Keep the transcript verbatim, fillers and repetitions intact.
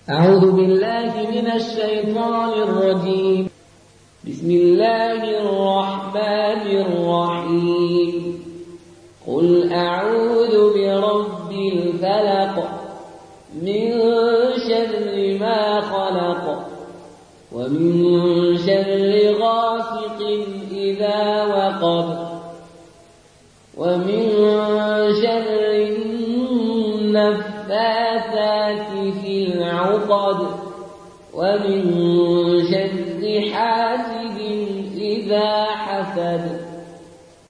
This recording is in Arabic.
أعوذ بالله من الشيطان الرجيم. بسم الله الرحمن الرحيم. قل أعوذ برب الفلق من شر ما خلق ومن شر غاسق إذا وقب ومن شر النفاثات في العقد ومن شر حاسد إذا حسد.